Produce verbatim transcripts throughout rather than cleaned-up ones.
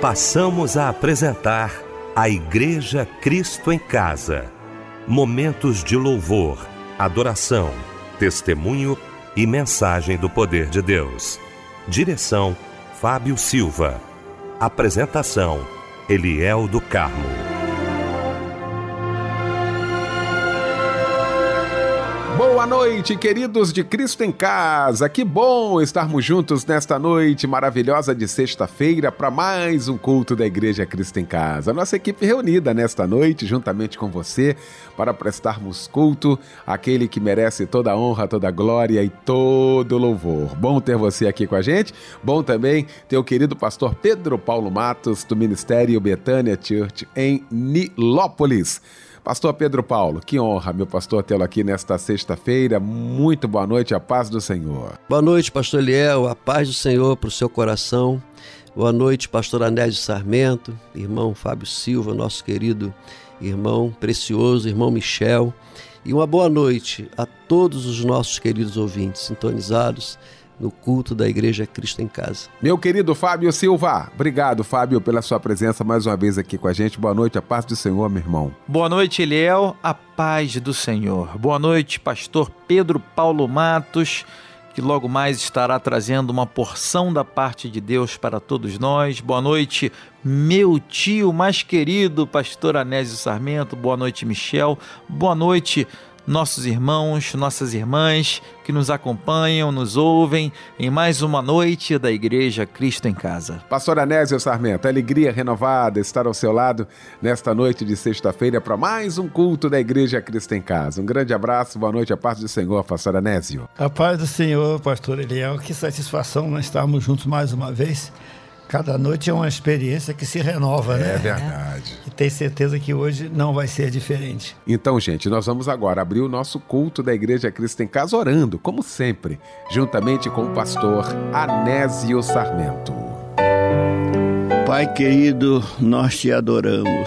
Passamos a apresentar a Igreja Cristo em Casa. Momentos de louvor, adoração, testemunho e mensagem do poder de Deus. Direção: Fábio Silva. Apresentação: Eliel do Carmo. Boa noite, queridos de Cristo em Casa. Que bom estarmos juntos nesta noite maravilhosa de sexta-feira para mais um culto da Igreja Cristo em Casa. Nossa equipe reunida nesta noite, juntamente com você, para prestarmos culto àquele que merece toda a honra, toda a glória e todo o louvor. Bom ter você aqui com a gente. Bom também ter o querido pastor Pedro Paulo Matos, do Ministério Betânia Church em Nilópolis. Pastor Pedro Paulo, que honra, meu pastor, tê-lo aqui nesta sexta-feira. Muito boa noite, a paz do Senhor. Boa noite, pastor Eliel, a paz do Senhor para o seu coração. Boa noite, pastor Anésio Sarmento, irmão Fábio Silva, nosso querido irmão precioso, irmão Michel. E uma boa noite a todos os nossos queridos ouvintes sintonizados no culto da Igreja Cristo em Casa. Meu querido Fábio Silva, obrigado, Fábio, pela sua presença mais uma vez aqui com a gente. Boa noite, a paz do Senhor, meu irmão. Boa noite, Eliel, a paz do Senhor. Boa noite, pastor Pedro Paulo Matos, que logo mais estará trazendo uma porção da parte de Deus para todos nós. Boa noite, meu tio mais querido, pastor Anésio Sarmento. Boa noite, Michel. Boa noite, nossos irmãos, nossas irmãs que nos acompanham, nos ouvem em mais uma noite da Igreja Cristo em Casa. Pastor Anésio Sarmento, alegria renovada estar ao seu lado nesta noite de sexta-feira para mais um culto da Igreja Cristo em Casa. Um grande abraço, boa noite, a paz do Senhor, pastor Anésio. A paz do Senhor, pastor Eliel, que satisfação nós estarmos juntos mais uma vez. Cada noite é uma experiência que se renova, né? É verdade. E tenho certeza que hoje não vai ser diferente. Então, gente, nós vamos agora abrir o nosso culto da Igreja Cristo em Casa orando, como sempre, juntamente com o pastor Anésio Sarmento. Pai querido, nós te adoramos,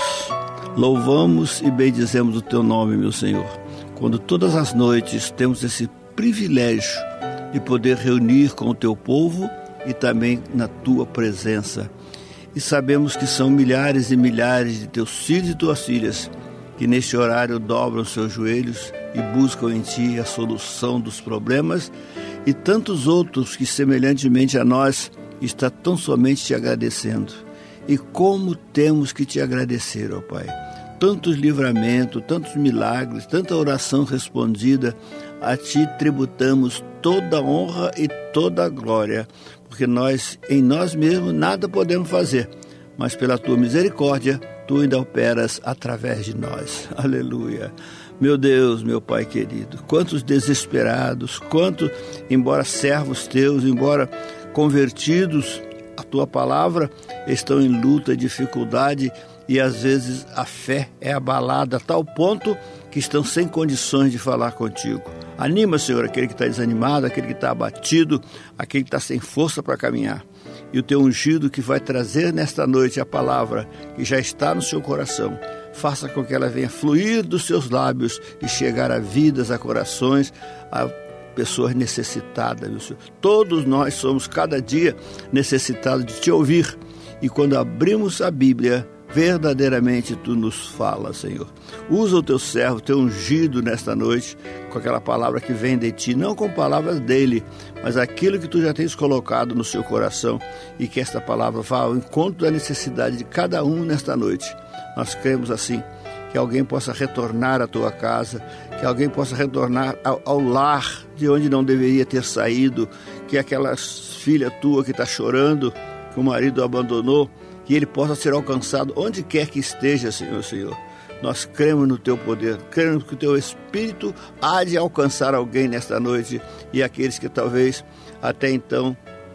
louvamos e bendizemos o teu nome, meu Senhor. Quando todas as noites temos esse privilégio de poder reunir com o teu povo e também na tua presença. E sabemos que são milhares e milhares de teus filhos e tuas filhas que neste horário dobram seus joelhos e buscam em ti a solução dos problemas, e tantos outros que semelhantemente a nós estão tão somente te agradecendo. E como temos que te agradecer, ó Pai. Tantos livramentos, tantos milagres, tanta oração respondida, a ti tributamos toda a honra e toda a glória, porque nós, em nós mesmos, nada podemos fazer, mas pela tua misericórdia, tu ainda operas através de nós. Aleluia. Meu Deus, meu Pai querido, quantos desesperados, quantos, embora servos teus, embora convertidos à tua palavra, estão em luta, dificuldade, e às vezes a fé é abalada a tal ponto que estão sem condições de falar contigo. Anima, Senhor, aquele que está desanimado, aquele que está abatido, aquele que está sem força para caminhar. E o teu ungido que vai trazer nesta noite a palavra que já está no seu coração, faça com que ela venha fluir dos seus lábios e chegar a vidas, a corações, a pessoas necessitadas, meu Senhor. Todos nós somos cada dia necessitados de te ouvir. E quando abrimos a Bíblia, verdadeiramente tu nos fala, Senhor. Usa o teu servo, teu ungido nesta noite, com aquela palavra que vem de ti, não com palavras dele, mas aquilo que tu já tens colocado no seu coração, e que esta palavra vá ao encontro da necessidade de cada um nesta noite. Nós cremos assim, que alguém possa retornar à tua casa, que alguém possa retornar ao, ao lar de onde não deveria ter saído, que aquela filha tua que está chorando, que o marido abandonou, que ele possa ser alcançado onde quer que esteja, Senhor, Senhor. Nós cremos no teu poder, cremos que o teu Espírito há de alcançar alguém nesta noite, e aqueles que talvez até então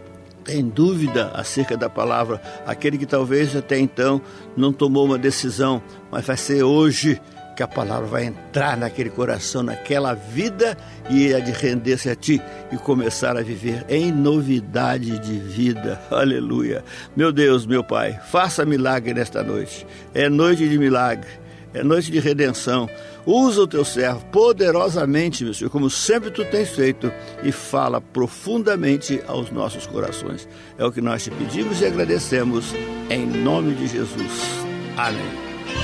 têm dúvida acerca da palavra, aquele que talvez até então não tomou uma decisão, mas vai ser hoje que a palavra vai entrar naquele coração, naquela vida, e é de render-se a ti e começar a viver em novidade de vida. Aleluia. Meu Deus, meu Pai, faça milagre nesta noite. É noite de milagre, é noite de redenção. Usa o teu servo poderosamente, meu Senhor, como sempre tu tens feito, e fala profundamente aos nossos corações. É o que nós te pedimos e agradecemos, em nome de Jesus. Amém.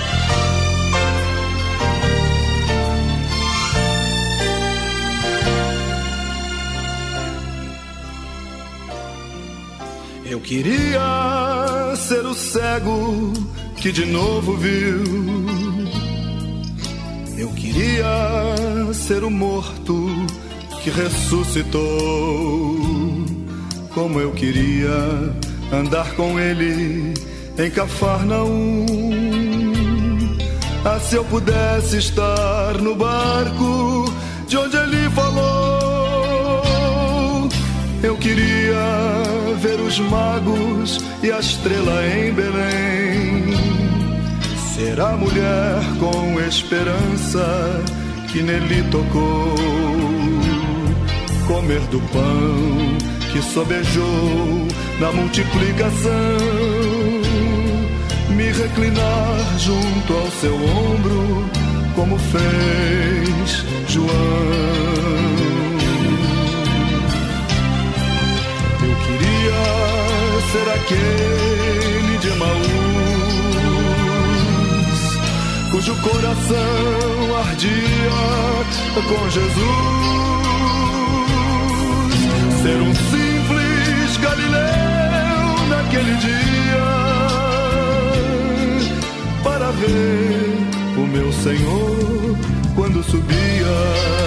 Eu queria ser o cego que de novo viu. Eu queria ser o morto que ressuscitou. Como eu queria andar com ele em Cafarnaum. Ah, se eu pudesse estar no barco de onde ele falou. Eu queria ver os magos e a estrela em Belém. Ser a mulher com esperança que nele tocou. Comer do pão que sobejou na multiplicação. Me reclinar junto ao seu ombro como fez João. Eu queria ser aquele de Emaús, cujo coração ardia com Jesus. Ser um simples galileu naquele dia, para ver o meu Senhor quando subia.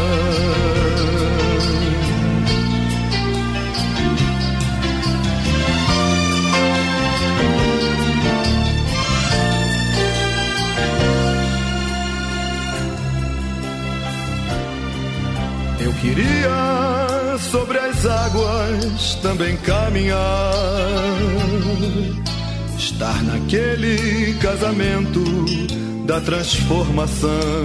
Eu queria sobre as águas também caminhar, estar naquele casamento da transformação,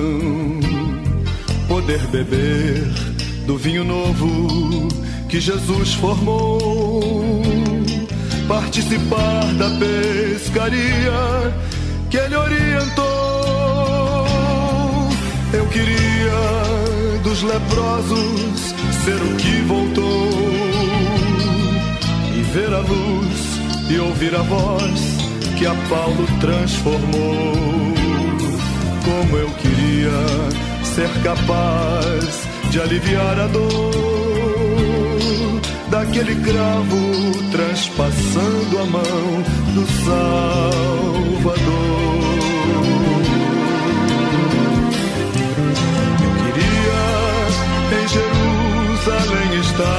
poder beber do vinho novo que Jesus formou, participar da pescaria que ele orientou. Eu queria dos leprosos ser o que voltou, e ver a luz e ouvir a voz que a Paulo transformou. Como eu queria ser capaz de aliviar a dor daquele cravo transpassando a mão do Salvador. Eu queria em Jerusalém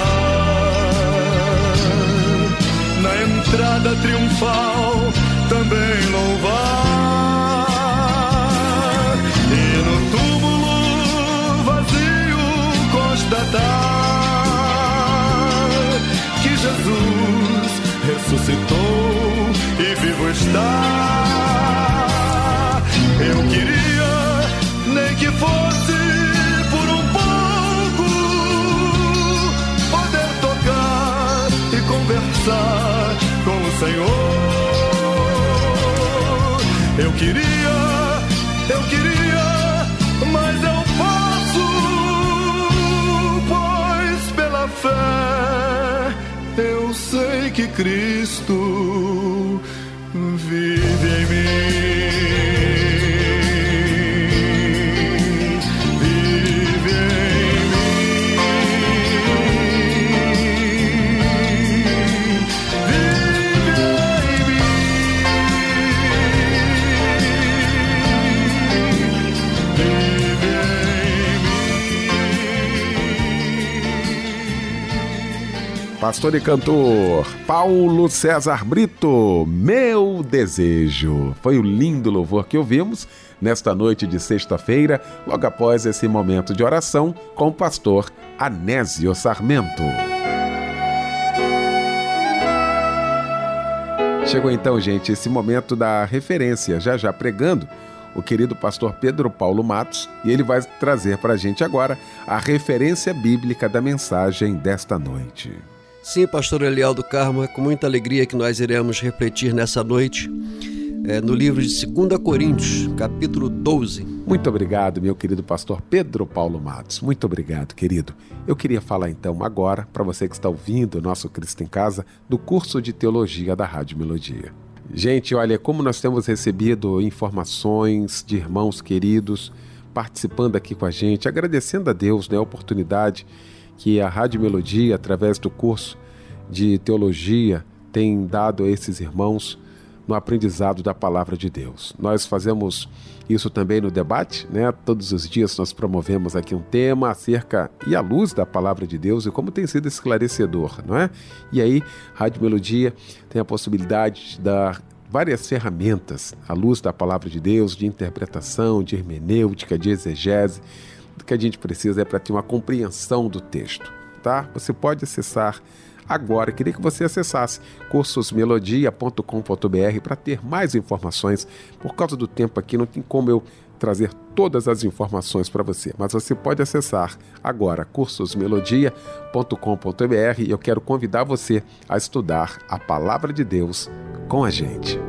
estar, na entrada triunfal também louvar, e no túmulo vazio constatar que Jesus ressuscitou e vivo está. Eu queria nem que fosse por um pouco poder tocar e conversar com o Senhor. Eu queria, eu queria, mas eu posso, pois pela fé eu sei que Cristo vive em mim. Vive em mim. Vive em mim. Vive em mim. Pastor e cantor Paulo César Brito, Meu Desejo. Foi o lindo louvor que ouvimos nesta noite de sexta-feira, logo após esse momento de oração com o pastor Anésio Sarmento. Chegou então, gente, esse momento da referência, já já pregando o querido pastor Pedro Paulo Matos, e ele vai trazer para a gente agora a referência bíblica da mensagem desta noite. Sim, pastor Eliel do Carmo, é com muita alegria que nós iremos refletir nessa noite é, no livro de segunda Coríntios, capítulo doze. Muito obrigado, meu querido pastor Pedro Paulo Matos. Muito obrigado, querido. Eu queria falar então agora, para você que está ouvindo o nosso Cristo em Casa, do curso de teologia da Rádio Melodia. Gente, olha, como nós temos recebido informações de irmãos queridos participando aqui com a gente, agradecendo a Deus, né, a oportunidade que a Rádio Melodia, através do curso de teologia, tem dado a esses irmãos no aprendizado da palavra de Deus. Nós fazemos isso também no debate, né? Todos os dias nós promovemos aqui um tema acerca e à luz da palavra de Deus e como tem sido esclarecedor, não é? E aí, Rádio Melodia tem a possibilidade de dar várias ferramentas à luz da palavra de Deus, de interpretação, de hermenêutica, de exegese. O que a gente precisa é para ter uma compreensão do texto, tá? Você pode acessar agora, queria que você acessasse cursos melodia ponto com ponto b r para ter mais informações. Por causa do tempo aqui, não tem como eu trazer todas as informações para você, mas você pode acessar agora cursos melodia ponto com ponto b r e eu quero convidar você a estudar a Palavra de Deus com a gente.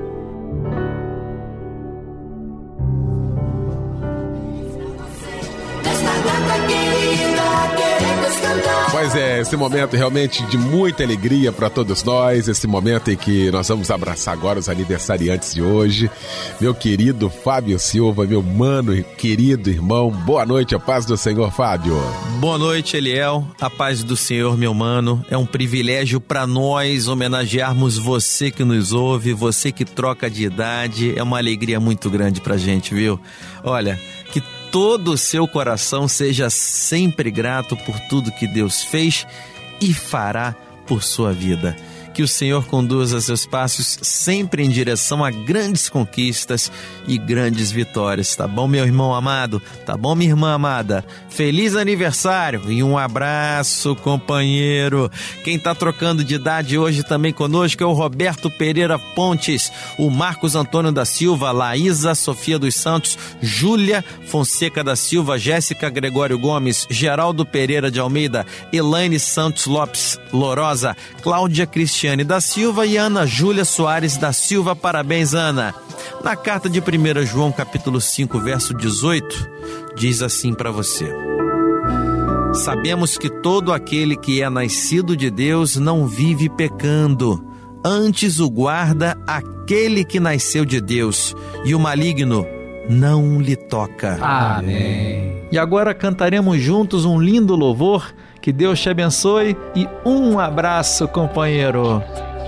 Pois é, esse momento realmente de muita alegria para todos nós, esse momento em que nós vamos abraçar agora os aniversariantes de hoje. Meu querido Fábio Silva, meu mano, querido irmão, boa noite, a paz do Senhor, Fábio. Boa noite, Eliel, a paz do Senhor, meu mano. É um privilégio para nós homenagearmos você que nos ouve, você que troca de idade, é uma alegria muito grande pra gente, viu? Olha, que todo o seu coração seja sempre grato por tudo que Deus fez e fará por sua vida. Que o Senhor conduza seus passos sempre em direção a grandes conquistas e grandes vitórias, tá bom, meu irmão amado? Tá bom, minha irmã amada? Feliz aniversário e um abraço, companheiro. Quem tá trocando de idade hoje também conosco é o Roberto Pereira Pontes, o Marcos Antônio da Silva, Laísa Sofia dos Santos, Júlia Fonseca da Silva, Jéssica Gregório Gomes, Geraldo Pereira de Almeida, Elaine Santos Lopes Lorosa, Cláudia Cristiane da Silva e Ana Júlia Soares da Silva. Parabéns, Ana. Na carta de primeiro João, capítulo cinco, verso dezoito, diz assim para você: sabemos que todo aquele que é nascido de Deus não vive pecando, antes o guarda aquele que nasceu de Deus, e o maligno não lhe toca. Amém. E agora cantaremos juntos um lindo louvor. Que Deus te abençoe e um abraço, companheiro.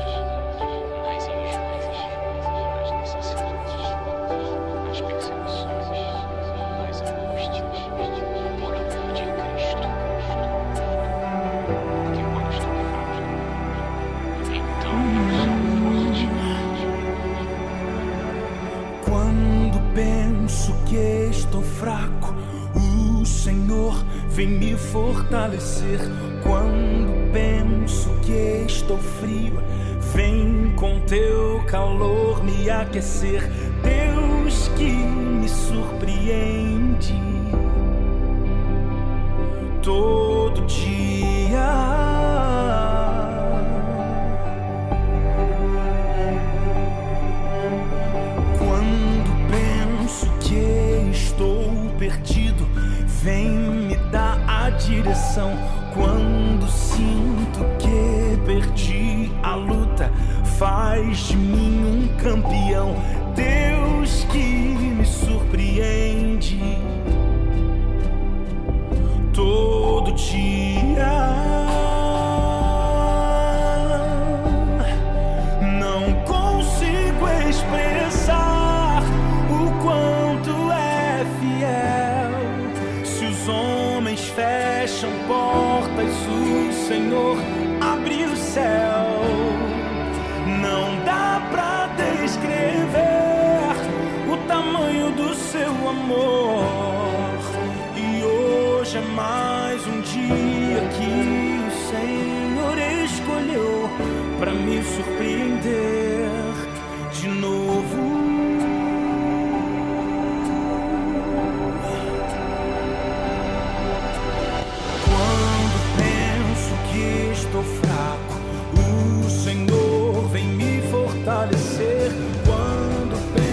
Quando penso que estou fraco, o Senhor vem me fortalecer. Quando penso que estou frio, vem com teu calor me aquecer. Deus que me surpreende todo dia. Quando penso que estou perdido, vem me dar a direção. Quando sinto que perdi a luta, faz de mim um campeão. Deus que me surpreende todo dia. Não consigo expressar o quanto é fiel. Se os homens fecham portas, o Senhor abre o céu. Não dá pra descrever o tamanho do seu amor. E hoje é mais um dia que o Senhor escolheu pra me surpreender de novo. Estou fraco, o Senhor vem me fortalecer. Quando penso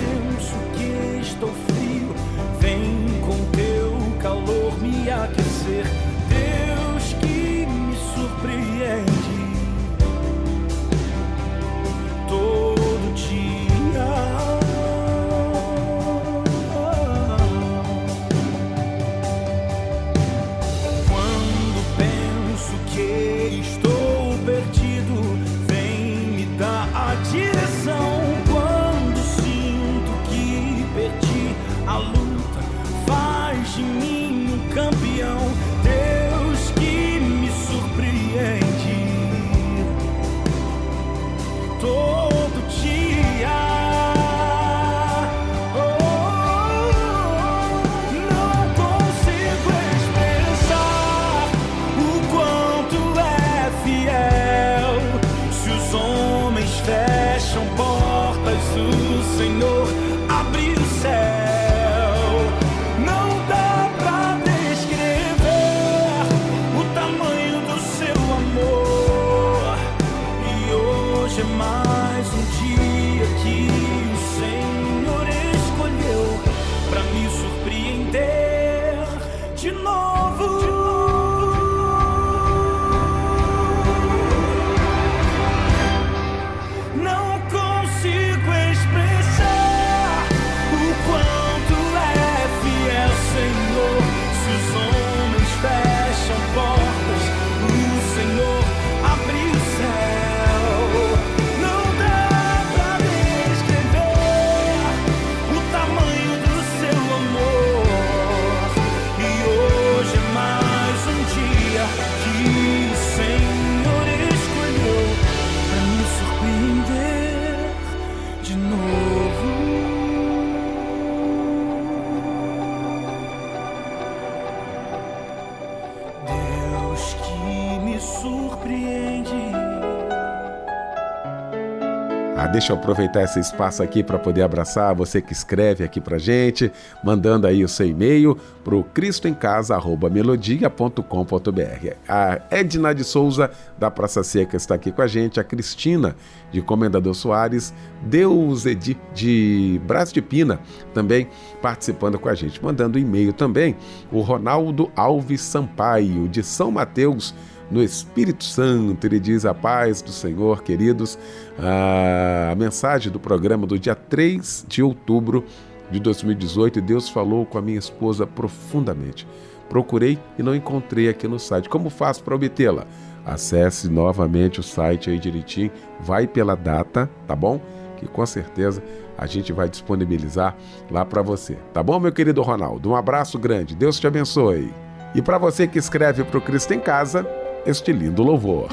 Ah, deixa eu aproveitar esse espaço aqui para poder abraçar você que escreve aqui pra gente, mandando aí o seu e-mail pro cristo em casa arroba melodia ponto com ponto br. A Edna de Souza, da Praça Seca, está aqui com a gente, a Cristina, de Comendador Soares, Deus Edi, de Brás de Pina, também participando com a gente, mandando e-mail também, o Ronaldo Alves Sampaio, de São Mateus, no Espírito Santo. Ele diz: a paz do Senhor, queridos. A mensagem do programa do dia três de outubro de dois mil e dezoito, Deus falou com a minha esposa profundamente. Procurei e não encontrei aqui no site. Como faço para obtê-la? Acesse novamente o site aí direitinho, vai pela data, tá bom? Que com certeza a gente vai disponibilizar lá para você. Tá bom, meu querido Ronaldo? Um abraço grande, Deus te abençoe. E para você que escreve para o Cristo em Casa, este lindo louvor.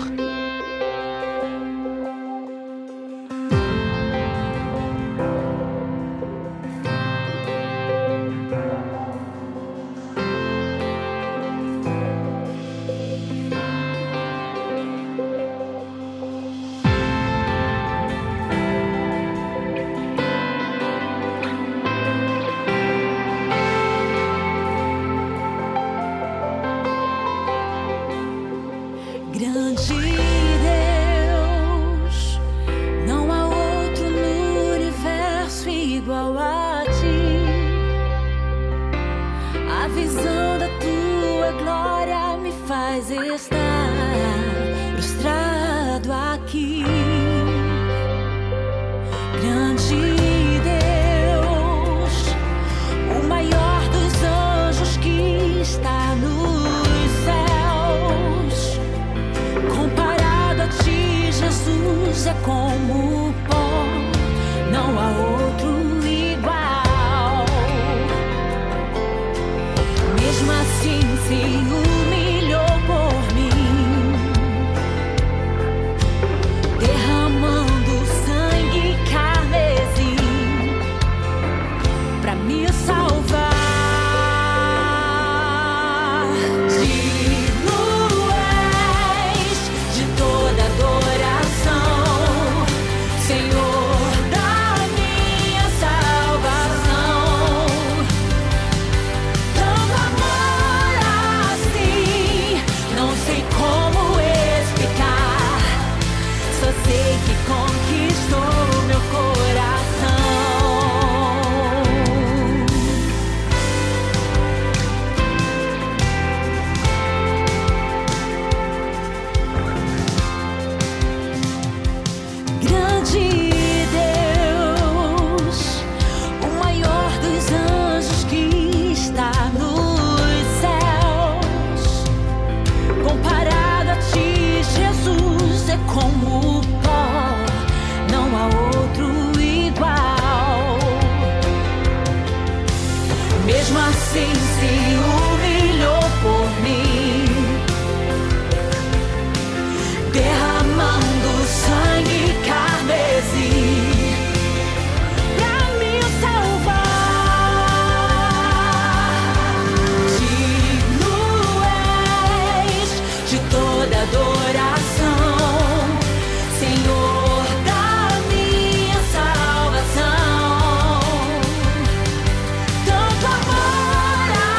Tanto amor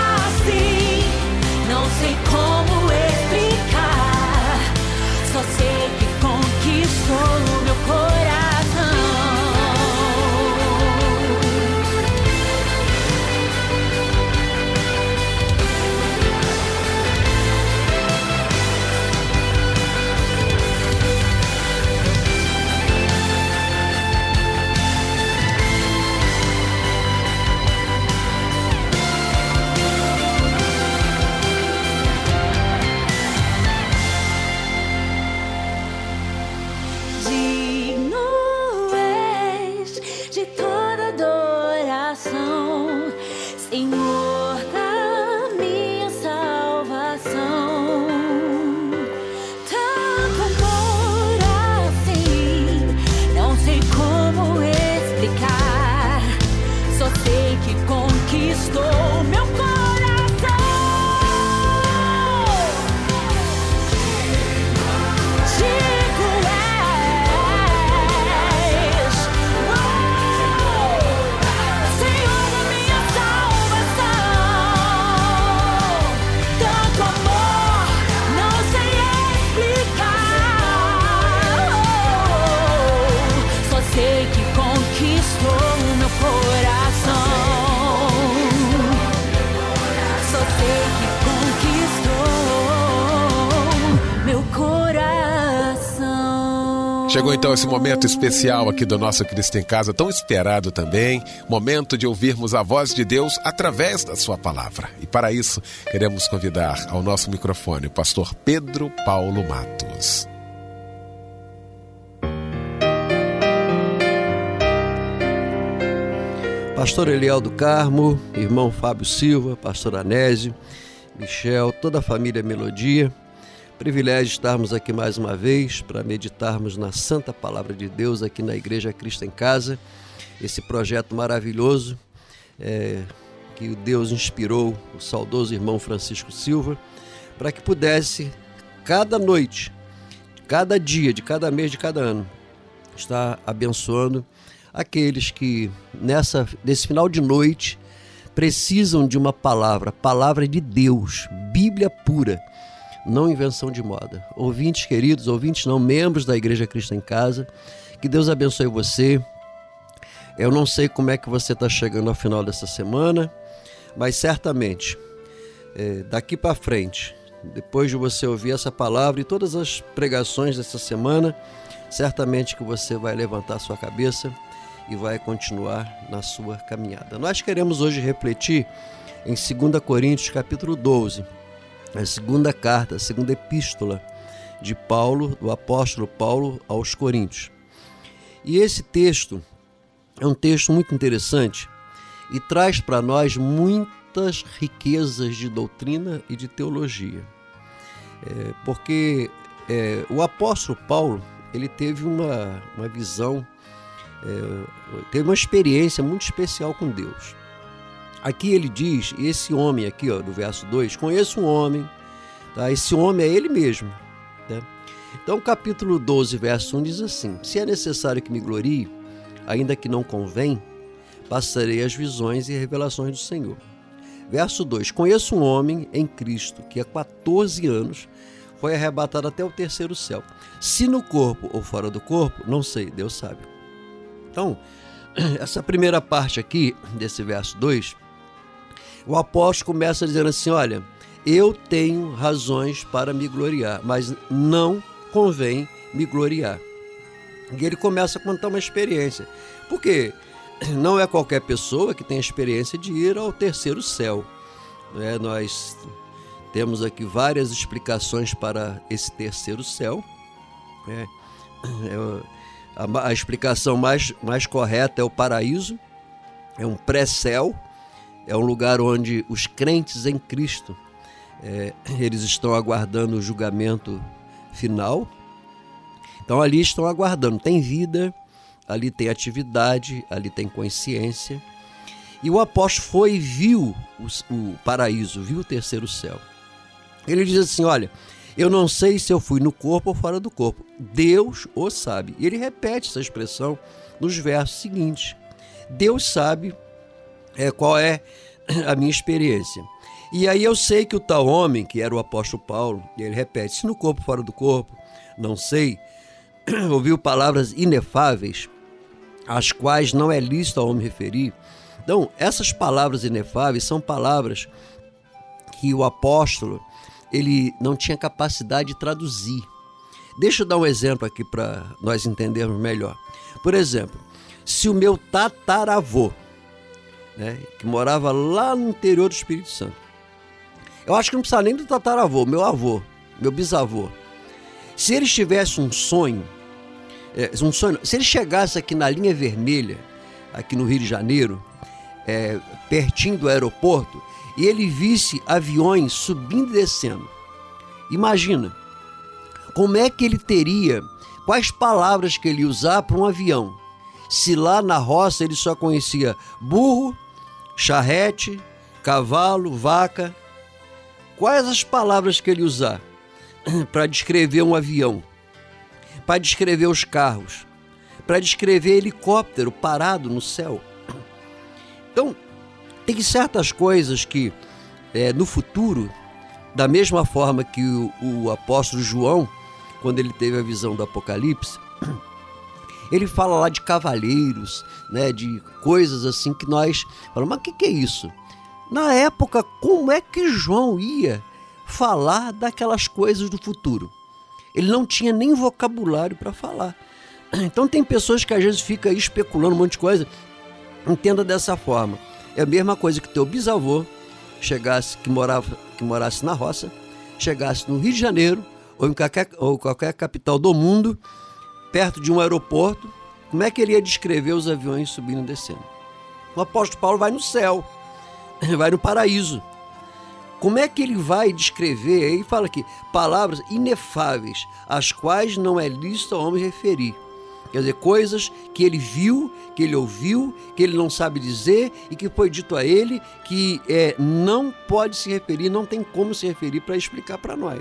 Chegou então esse momento especial aqui do nosso Cristo em Casa, tão esperado também, momento de ouvirmos a voz de Deus através da sua palavra. E para isso, queremos convidar ao nosso microfone o pastor Pedro Paulo Matos. Pastor Eliel do Carmo, irmão Fábio Silva, pastor Anésio, Michel, toda a família Melodia. Privilégio estarmos aqui mais uma vez para meditarmos na Santa Palavra de Deus aqui na Igreja Cristo em Casa. Esse projeto maravilhoso é, que Deus inspirou o saudoso irmão Francisco Silva para que pudesse, cada noite, cada dia, de cada mês, de cada ano, estar abençoando aqueles que nessa, nesse final de noite precisam de uma palavra, palavra de Deus, Bíblia pura, não invenção de moda. Ouvintes queridos, ouvintes não, membros da Igreja Cristo em Casa, que Deus abençoe você. Eu não sei como é que você está chegando ao final dessa semana, mas certamente, é, daqui para frente, depois de você ouvir essa palavra e todas as pregações dessa semana, certamente que você vai levantar sua cabeça e vai continuar na sua caminhada. Nós queremos hoje refletir em segunda Coríntios capítulo doze, a segunda carta, a segunda epístola de Paulo, do apóstolo Paulo aos Coríntios. E esse texto é um texto muito interessante e traz para nós muitas riquezas de doutrina e de teologia. É, porque é, o apóstolo Paulo, ele teve uma, uma visão, é, teve uma experiência muito especial com Deus. Aqui ele diz, esse homem aqui, ó, no verso dois, conheço um homem, tá? Esse homem é ele mesmo. Né? Então, capítulo doze, verso um diz assim: se é necessário que me glorie, ainda que não convém, passarei as visões e revelações do Senhor. Verso dois, conheço um homem em Cristo que há quatorze anos foi arrebatado até o terceiro céu. Se no corpo ou fora do corpo, não sei, Deus sabe. Então, essa primeira parte aqui, desse verso dois, o apóstolo começa dizendo assim, olha, eu tenho razões para me gloriar, mas não convém me gloriar. E ele começa a contar uma experiência, porque não é qualquer pessoa que tem a experiência de ir ao terceiro céu. É, nós temos aqui várias explicações para esse terceiro céu. É, é, a, a explicação mais, mais correta é o paraíso, é um pré-céu, é um lugar onde os crentes em Cristo, é, eles estão aguardando o julgamento final. Então ali estão aguardando, tem vida, ali tem atividade, ali tem consciência. E o apóstolo foi e viu o, o paraíso, viu o terceiro céu. Ele diz assim, olha, eu não sei se eu fui no corpo ou fora do corpo, Deus o sabe. E ele repete essa expressão nos versos seguintes. Deus sabe é, qual é a minha experiência. E aí eu sei que o tal homem, que era o apóstolo Paulo, e ele repete, se no corpo ou fora do corpo, não sei, ouviu palavras inefáveis, às quais não é lícito ao homem referir. Então, essas palavras inefáveis são palavras que o apóstolo ele não tinha capacidade de traduzir. Deixa eu dar um exemplo aqui para nós entendermos melhor. Por exemplo, se o meu tataravô, né, que morava lá no interior do Espírito Santo, eu acho que não precisa nem do tataravô, meu avô, meu bisavô, se ele tivesse um sonho, é, um sonho, se ele chegasse aqui na linha vermelha, aqui no Rio de Janeiro, é, pertinho do aeroporto, e ele visse aviões subindo e descendo, imagina, como é que ele teria, quais palavras que ele ia usar para um avião, se lá na roça ele só conhecia burro, charrete, cavalo, vaca, quais as palavras que ele ia usar para descrever um avião, para descrever os carros, para descrever helicóptero parado no céu? Então, tem certas coisas que, é, no futuro, da mesma forma que o, o apóstolo João, quando ele teve a visão do Apocalipse, ele fala lá de cavaleiros, né, de coisas assim que nós falamos, mas o que, que é isso? Na época, como é que João ia falar daquelas coisas do futuro? Ele não tinha nem vocabulário para falar. Então tem pessoas que às vezes ficam especulando um monte de coisa. Entenda dessa forma. É a mesma coisa que teu bisavô chegasse, que, morava, que morasse na roça, chegasse no Rio de Janeiro ou em qualquer, ou qualquer capital do mundo, perto de um aeroporto, como é que ele ia descrever os aviões subindo e descendo? O apóstolo Paulo vai no céu, vai no paraíso. Como é que ele vai descrever? Aí fala aqui, palavras inefáveis, às quais não é lícito ao homem referir. Quer dizer, coisas que ele viu, que ele ouviu, que ele não sabe dizer e que foi dito a ele que é, não pode se referir, não tem como se referir para explicar para nós.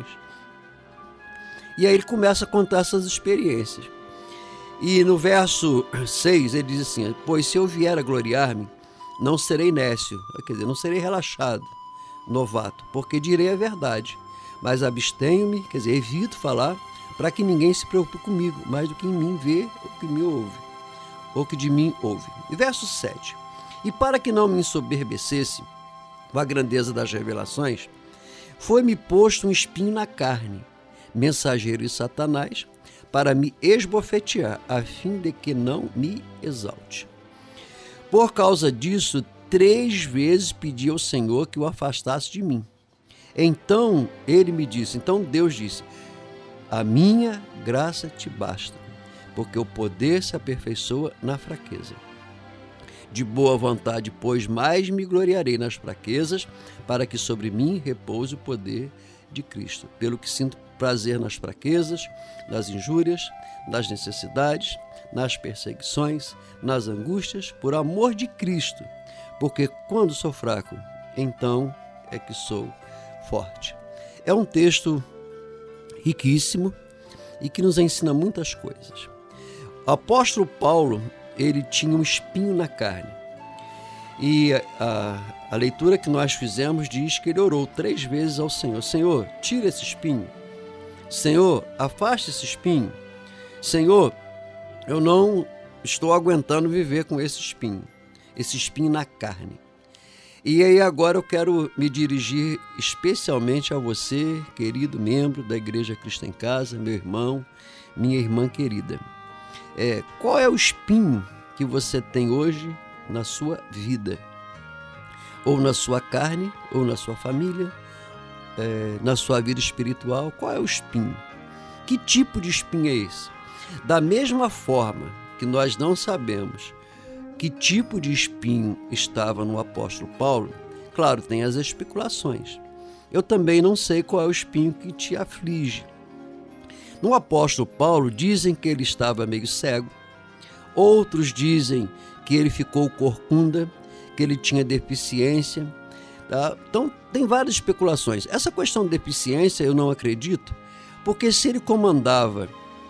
E aí ele começa a contar essas experiências. E no verso seis ele diz assim, pois se eu vier a gloriar-me, não serei nécio, quer dizer, não serei relaxado, novato, porque direi a verdade, mas abstenho-me, quer dizer, evito falar, para que ninguém se preocupe comigo, mais do que em mim vê ou que me ouve, ou que de mim ouve. E verso sete, e para que não me ensoberbecesse com a grandeza das revelações, foi-me posto um espinho na carne, mensageiro de Satanás, para me esbofetear, a fim de que não me exalte. Por causa disso, três vezes pedi ao Senhor que o afastasse de mim. Então ele me disse, então Deus disse, a minha graça te basta, porque o poder se aperfeiçoa na fraqueza. De boa vontade, pois, mais me gloriarei nas fraquezas, para que sobre mim repouse o poder de Cristo. Pelo que sinto prazer nas fraquezas, nas injúrias, nas necessidades, nas perseguições, nas angústias, por amor de Cristo, porque quando sou fraco, então é que sou forte. É um texto riquíssimo e que nos ensina muitas coisas. O apóstolo Paulo, ele tinha um espinho na carne. E a, a leitura que nós fizemos diz que ele orou três vezes ao Senhor. Senhor, tira esse espinho. Senhor, afaste esse espinho. Senhor, eu não estou aguentando viver com esse espinho. Esse espinho na carne. E aí agora eu quero me dirigir especialmente a você, querido membro da Igreja Cristo em Casa, meu irmão, minha irmã querida. É, qual é o espinho que você tem hoje na sua vida? Ou na sua carne, ou na sua família, é, na sua vida espiritual? Qual é o espinho? Que tipo de espinho é esse? Da mesma forma que nós não sabemos que tipo de espinho estava no apóstolo Paulo, claro, tem as especulações. Eu também não sei qual é o espinho que te aflige. No apóstolo Paulo, dizem que ele estava meio cego, outros dizem que ele ficou corcunda, que ele tinha deficiência. Tá? Então, tem várias especulações. Essa questão de deficiência eu não acredito, porque se ele comandava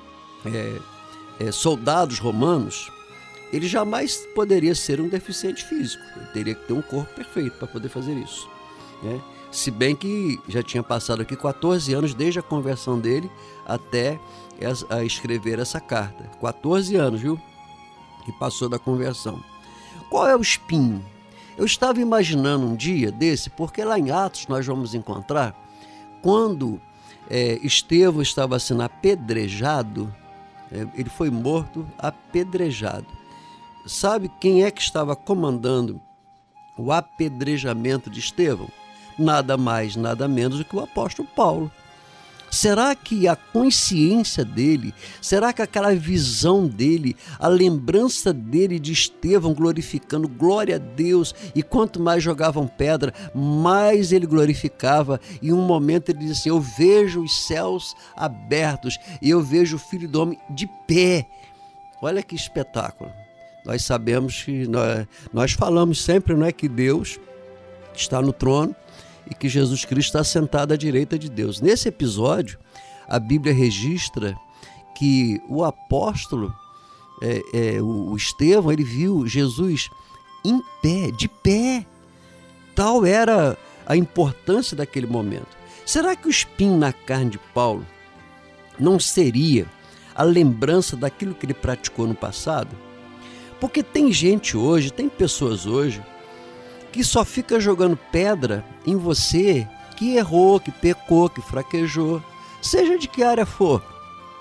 é, é, soldados romanos, ele jamais poderia ser um deficiente físico. Ele teria que ter um corpo perfeito para poder fazer isso, né? Se bem que já tinha passado aqui quatorze anos desde a conversão dele até a escrever essa carta. quatorze anos, viu? Que passou da conversão. Qual é o espinho? Eu estava imaginando um dia desse, porque lá em Atos nós vamos encontrar, quando é, Estevão estava sendo apedrejado, é, ele foi morto apedrejado. Sabe quem é que estava comandando o apedrejamento de Estevão? Nada mais, nada menos do que o apóstolo Paulo. Será que a consciência dele, será que aquela visão dele, a lembrança dele de Estevão glorificando, glória a Deus, e quanto mais jogavam pedra, mais ele glorificava, e em um momento ele disse assim, eu vejo os céus abertos, e eu vejo o Filho do Homem de pé. Olha que espetáculo. Nós sabemos que, nós, nós falamos sempre, não é, que Deus está no trono e que Jesus Cristo está sentado à direita de Deus. Nesse episódio, a Bíblia registra que o apóstolo, é, é, o Estevão, ele viu Jesus em pé, de pé. Tal era a importância daquele momento. Será que o espinho na carne de Paulo não seria a lembrança daquilo que ele praticou no passado? Porque tem gente hoje, tem pessoas hoje, que só fica jogando pedra em você, que errou, que pecou, que fraquejou, seja de que área for.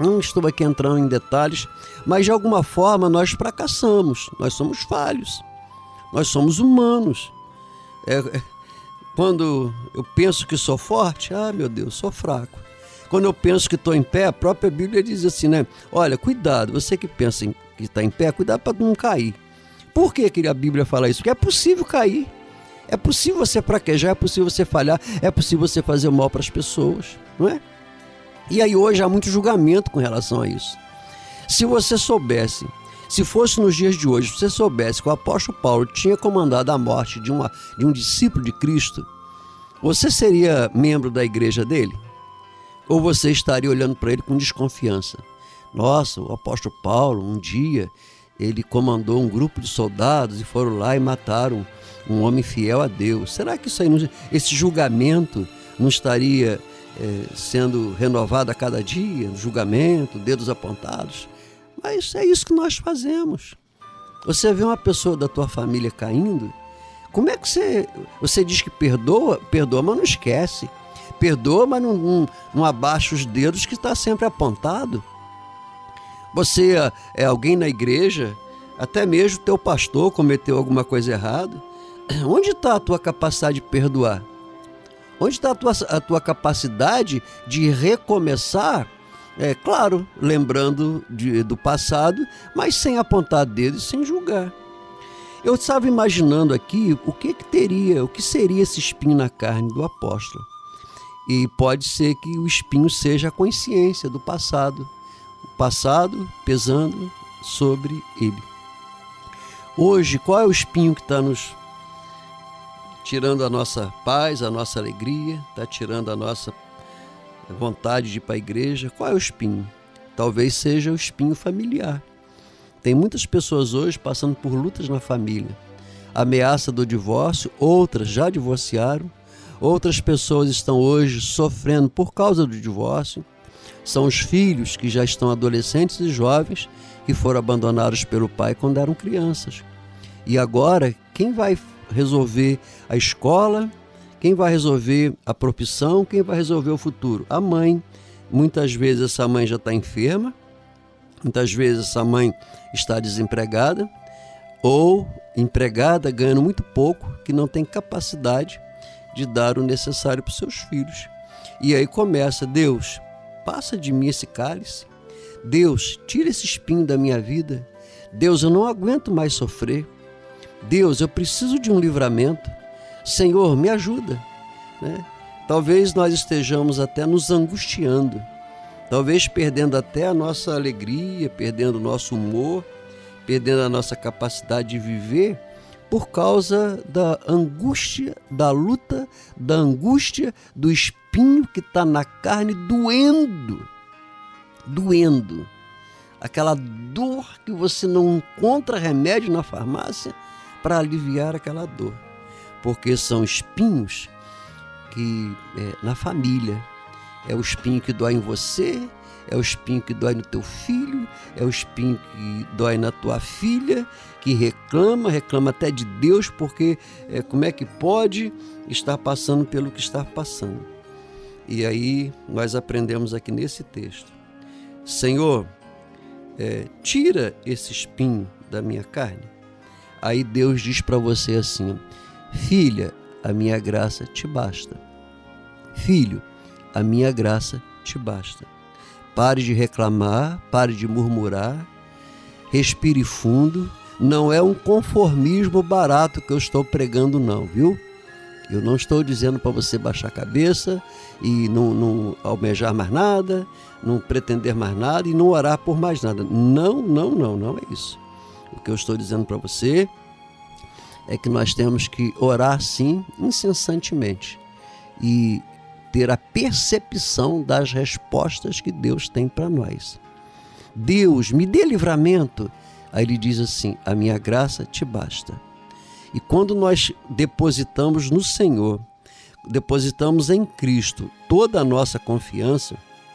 Não estou aqui entrando em detalhes, mas de alguma forma nós fracassamos, nós somos falhos, nós somos humanos. É, é, quando eu penso que sou forte, ah, meu Deus, sou fraco. Quando eu penso que estou em pé, a própria Bíblia diz assim, né? Olha, cuidado, você que pensa em, que está em pé, cuidado para não cair. Por que, que a Bíblia fala isso? Porque é possível cair, é possível você fraquejar, é possível você falhar, é possível você fazer mal para as pessoas, não é? E aí hoje há muito julgamento com relação a isso. Se você soubesse, se fosse nos dias de hoje, se você soubesse que o apóstolo Paulo tinha comandado a morte de, uma, de um discípulo de Cristo, você seria membro da igreja dele? Ou você estaria olhando para ele com desconfiança? Nossa, o apóstolo Paulo, um dia, ele comandou um grupo de soldados e foram lá e mataram um homem fiel a Deus. Será que isso aí, não, esse julgamento não estaria é, sendo renovado a cada dia? Julgamento, dedos apontados? Mas é isso que nós fazemos. Você vê uma pessoa da tua família caindo, como é que você... Você diz que perdoa, perdoa, mas não esquece. Perdoa, mas não, não, não abaixa os dedos que está sempre apontado. Você é alguém na igreja, até mesmo teu pastor cometeu alguma coisa errada. Onde está a tua capacidade de perdoar? Onde está a tua, a tua capacidade de recomeçar? É claro, lembrando de, do passado, mas sem apontar dedo e sem julgar. Eu estava imaginando aqui o que, que teria, o que seria esse espinho na carne do apóstolo. E pode ser que o espinho seja a consciência do passado, o passado pesando sobre ele. Hoje, qual é o espinho que está nos tirando a nossa paz, a nossa alegria, está tirando a nossa vontade de ir para a igreja? Qual é o espinho? Talvez seja o espinho familiar. Tem muitas pessoas hoje passando por lutas na família. Ameaça do divórcio, outras já divorciaram. Outras pessoas estão hoje sofrendo por causa do divórcio. São os filhos que já estão adolescentes e jovens que foram abandonados pelo pai quando eram crianças. E agora, quem vai resolver a escola? Quem vai resolver a profissão? Quem vai resolver o futuro? A mãe. Muitas vezes essa mãe já está enferma. Muitas vezes essa mãe está desempregada. Ou empregada, ganhando muito pouco, que não tem capacidade de dar o necessário para os seus filhos. E aí começa: Deus, passa de mim esse cálice. Deus, tira esse espinho da minha vida. Deus, eu não aguento mais sofrer. Deus, eu preciso de um livramento. Senhor, me ajuda. Né? Talvez nós estejamos até nos angustiando, talvez perdendo até a nossa alegria, perdendo o nosso humor, perdendo a nossa capacidade de viver, por causa da angústia, da luta, da angústia, do espinho que está na carne doendo, doendo. Aquela dor que você não encontra remédio na farmácia para aliviar aquela dor. Porque são espinhos que é, na família, é o espinho que dói em você, é o espinho que dói no teu filho, é o espinho que dói na tua filha, que reclama, reclama até de Deus, porque é, como é que pode estar passando pelo que está passando? E aí nós aprendemos aqui nesse texto: Senhor, é, tira esse espinho da minha carne. Aí Deus diz para você assim: filha, a minha graça te basta. Filho, a minha graça te basta. Pare de reclamar, pare de murmurar, respire fundo. Não é um conformismo barato que eu estou pregando não, viu? Eu não estou dizendo para você baixar a cabeça e não, não almejar mais nada, não pretender mais nada e não orar por mais nada. Não, não, não, não é isso. O que eu estou dizendo para você é que nós temos que orar sim, incessantemente, e ter a percepção das respostas que Deus tem para nós. Deus, me dê livramento. Aí ele diz assim: a minha graça te basta. E quando nós depositamos no Senhor, depositamos em Cristo toda a nossa confiança,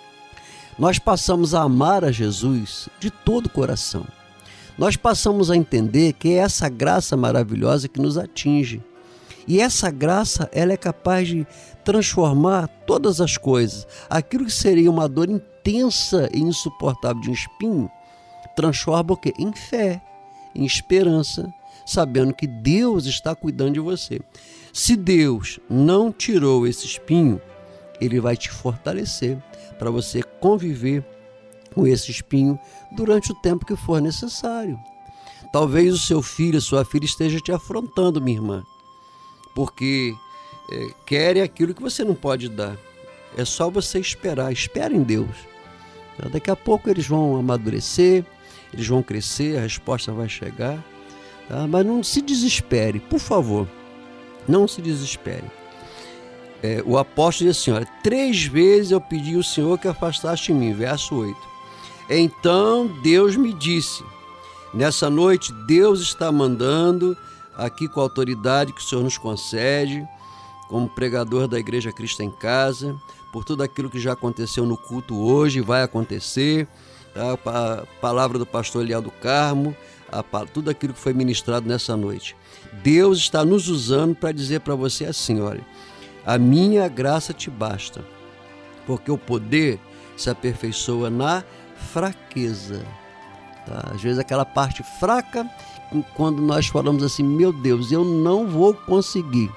nós passamos a amar a Jesus de todo o coração. Nós passamos a entender que é essa graça maravilhosa que nos atinge. E essa graça, ela é capaz de transformar todas as coisas. Aquilo que seria uma dor intensa e insuportável de um espinho, transforma o quê? Em fé, em esperança, sabendo que Deus está cuidando de você. Se Deus não tirou esse espinho, Ele vai te fortalecer para você conviver com esse espinho durante o tempo que for necessário. Talvez o seu filho, a sua filha esteja te afrontando, minha irmã, porque é, querem aquilo que você não pode dar. É só você esperar, espera em Deus. Daqui a pouco eles vão amadurecer, eles vão crescer, a resposta vai chegar, tá? Mas não se desespere, por favor, não se desespere. É, o apóstolo diz assim, olha, três vezes eu pedi ao Senhor que afastaste de mim, verso oito. Então Deus me disse, nessa noite Deus está mandando, aqui com a autoridade que o Senhor nos concede, como pregador da Igreja Cristo em Casa, por tudo aquilo que já aconteceu no culto hoje, vai acontecer, tá? A palavra do pastor Eliel do Carmo, a, tudo aquilo que foi ministrado nessa noite. Deus está nos usando para dizer para você assim, olha, a minha graça te basta, porque o poder se aperfeiçoa na fraqueza. Tá? Às vezes aquela parte fraca, quando nós falamos assim, meu Deus, eu não vou conseguir,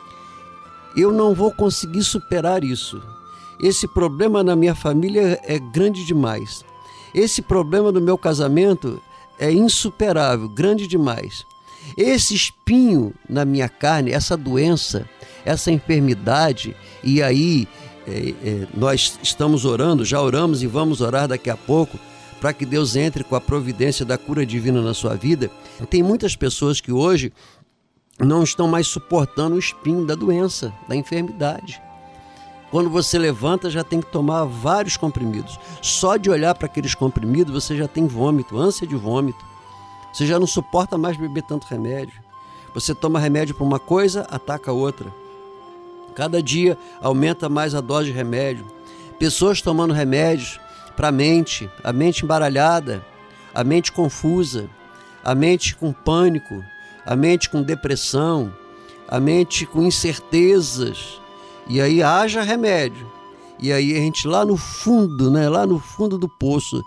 eu não vou conseguir superar isso. Esse problema na minha família é grande demais. Esse problema no meu casamento é insuperável, grande demais. Esse espinho na minha carne, essa doença, essa enfermidade, e aí é, é, nós estamos orando, já oramos e vamos orar daqui a pouco, para que Deus entre com a providência da cura divina na sua vida. Tem muitas pessoas que hoje não estão mais suportando o espinho da doença, da enfermidade. Quando você levanta, já tem que tomar vários comprimidos. Só de olhar para aqueles comprimidos, você já tem vômito, ânsia de vômito. Você já não suporta mais beber tanto remédio. Você toma remédio para uma coisa, ataca outra. Cada dia aumenta mais a dose de remédio. Pessoas tomando remédios para a mente, a mente embaralhada, a mente confusa, a mente com pânico, a mente com depressão, a mente com incertezas. E aí haja remédio. E aí a gente lá no fundo, né, lá no fundo do poço,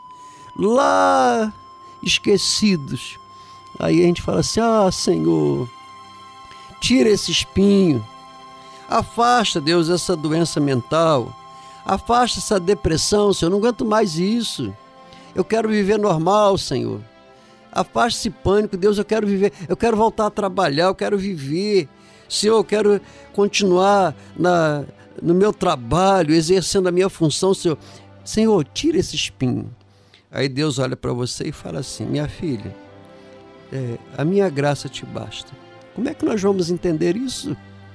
lá esquecidos, aí a gente fala assim, ah, Senhor, tira esse espinho, afasta, Deus, essa doença mental, afasta essa depressão, Senhor, eu não aguento mais isso, eu quero viver normal, Senhor, afasta esse pânico, Deus, eu quero viver, eu quero voltar a trabalhar, eu quero viver, Senhor, eu quero continuar na, no meu trabalho, exercendo a minha função, Senhor, Senhor, tira esse espinho. Aí Deus olha para você e fala assim, minha filha, é, a minha graça te basta. Como é que nós vamos entender isso?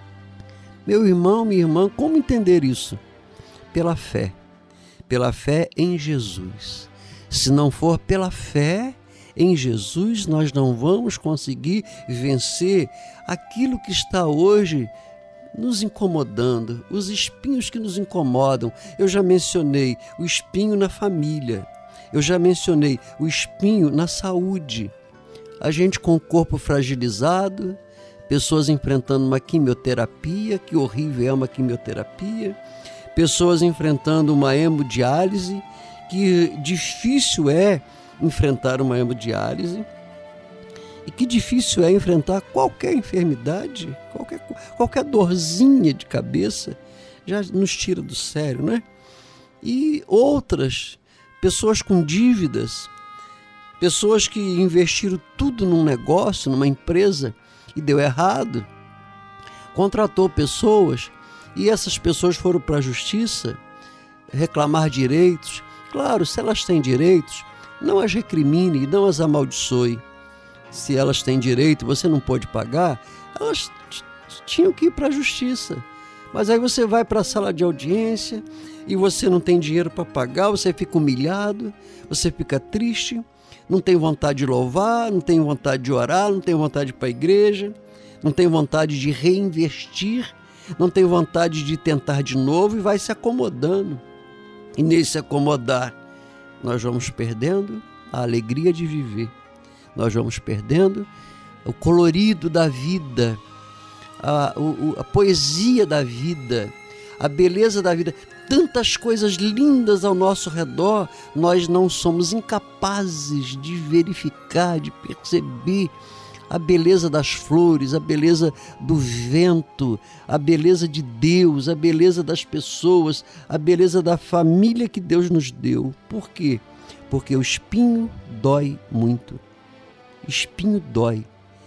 Meu irmão, minha irmã, como entender isso? Pela fé, pela fé em Jesus. Se não for pela fé em Jesus, nós não vamos conseguir vencer aquilo que está hoje nos incomodando, os espinhos que nos incomodam. Eu já mencionei o espinho na família, eu já mencionei o espinho na saúde. A gente com o corpo fragilizado, pessoas enfrentando uma quimioterapia, que horrível é uma quimioterapia, pessoas enfrentando uma hemodiálise, que difícil é enfrentar uma hemodiálise, e que difícil é enfrentar qualquer enfermidade, qualquer, qualquer dorzinha de cabeça, já nos tira do sério, né? E outras, pessoas com dívidas, pessoas que investiram tudo num negócio, numa empresa, e deu errado, contratou pessoas, e essas pessoas foram para a justiça reclamar direitos. Claro, se elas têm direitos, não as recrimine, não as amaldiçoe. Se elas têm direito, você não pode pagar, elas tinham que ir para a justiça. Mas aí você vai para a sala de audiência e você não tem dinheiro para pagar, você fica humilhado, você fica triste, não tem vontade de louvar, não tem vontade de orar, não tem vontade de ir para a igreja, não tem vontade de reinvestir, não tem vontade de tentar de novo e vai se acomodando. E nesse acomodar, nós vamos perdendo a alegria de viver. Nós vamos perdendo o colorido da vida, a, o, a poesia da vida, a beleza da vida, tantas coisas lindas ao nosso redor, nós não somos incapazes de verificar, de perceber a beleza das flores, a beleza do vento, a beleza de Deus, a beleza das pessoas, a beleza da família que Deus nos deu. Por quê? Porque o espinho dói muito. Espinho dói.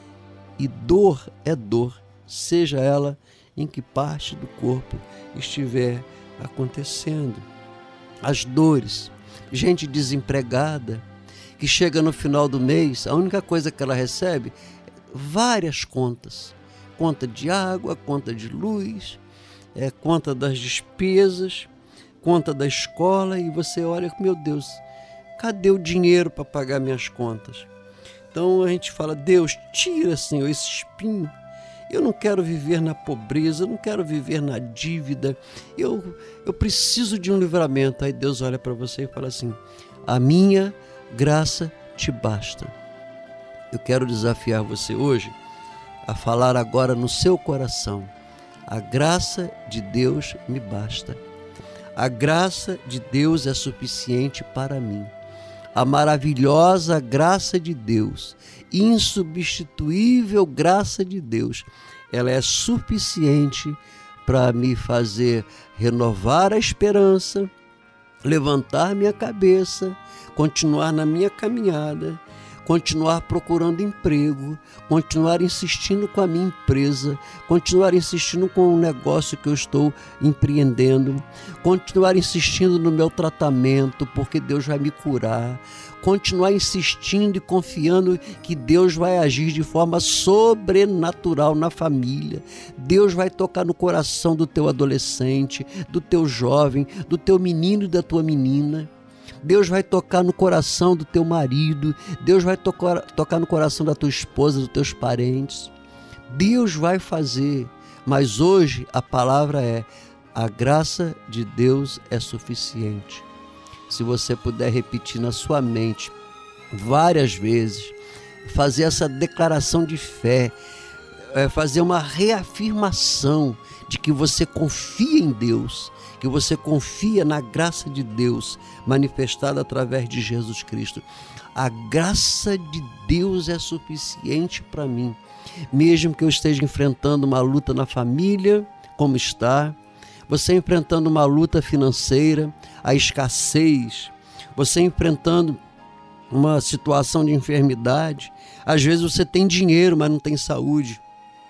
E dor é dor, seja ela em que parte do corpo estiver acontecendo. As dores, gente desempregada, que chega no final do mês, a única coisa que ela recebe, várias contas. Conta de água, conta de luz, é, conta das despesas, conta da escola, e você olha, meu Deus, cadê o dinheiro para pagar minhas contas? Então a gente fala, Deus, tira, Senhor, esse espinho. Eu não quero viver na pobreza, eu não quero viver na dívida, eu, eu preciso de um livramento. Aí Deus olha para você e fala assim, a minha graça te basta. Eu quero desafiar você hoje a falar agora no seu coração, a graça de Deus me basta. A graça de Deus é suficiente para mim. A maravilhosa graça de Deus, insubstituível graça de Deus, ela é suficiente para me fazer renovar a esperança, levantar minha cabeça, continuar na minha caminhada, continuar procurando emprego, continuar insistindo com a minha empresa, continuar insistindo com o negócio que eu estou empreendendo, continuar insistindo no meu tratamento, porque Deus vai me curar, continuar insistindo e confiando que Deus vai agir de forma sobrenatural na família. Deus vai tocar no coração do teu adolescente, do teu jovem, do teu menino e da tua menina. Deus vai tocar no coração do teu marido, Deus vai tocar, tocar no coração da tua esposa, dos teus parentes. Deus vai fazer, mas hoje a palavra é, a graça de Deus é suficiente. Se você puder repetir na sua mente várias vezes, fazer essa declaração de fé, fazer uma reafirmação de que você confia em Deus, que você confia na graça de Deus manifestada através de Jesus Cristo. A graça de Deus é suficiente para mim, mesmo que eu esteja enfrentando uma luta na família, como está, você enfrentando uma luta financeira, a escassez, você enfrentando uma situação de enfermidade. Às vezes você tem dinheiro, mas não tem saúde.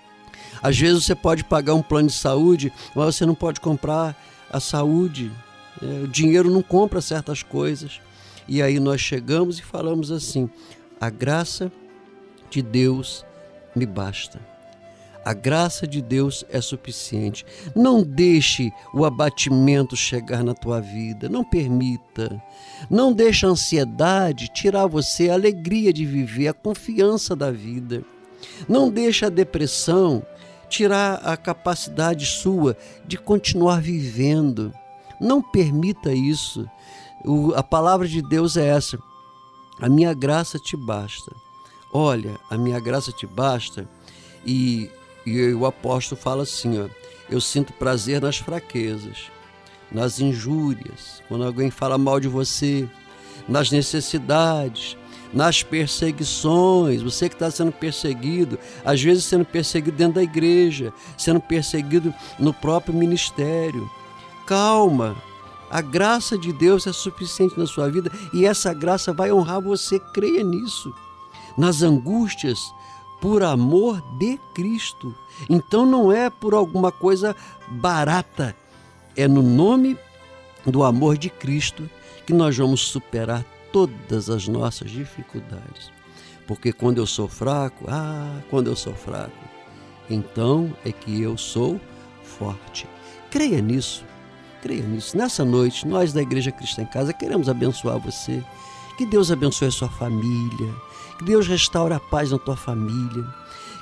Às vezes você pode pagar um plano de saúde, mas você não pode comprar a saúde. O dinheiro não compra certas coisas. E aí nós chegamos e falamos assim, a graça de Deus me basta. A graça de Deus é suficiente. Não deixe o abatimento chegar na tua vida. Não permita. Não deixe a ansiedade tirar você a alegria de viver, a confiança da vida. Não deixe a depressão tirar a capacidade sua de continuar vivendo. Não permita isso. O, a palavra de Deus é essa. A minha graça te basta. Olha, a minha graça te basta. E, e o apóstolo fala assim, ó, eu sinto prazer nas fraquezas, nas injúrias, quando alguém fala mal de você, nas necessidades, nas perseguições. Você que está sendo perseguido, às vezes sendo perseguido dentro da igreja, sendo perseguido no próprio ministério. Calma, a graça de Deus é suficiente na sua vida e essa graça vai honrar você, creia nisso. Nas angústias, por amor de Cristo. Então não é por alguma coisa barata, é no nome do amor de Cristo que nós vamos superar todas as nossas dificuldades. Porque quando eu sou fraco, ah, quando eu sou fraco, então é que eu sou forte. Creia nisso, creia nisso. Nessa noite, nós da Igreja Cristã em Casa queremos abençoar você. Que Deus abençoe a sua família, que Deus restaure a paz na tua família,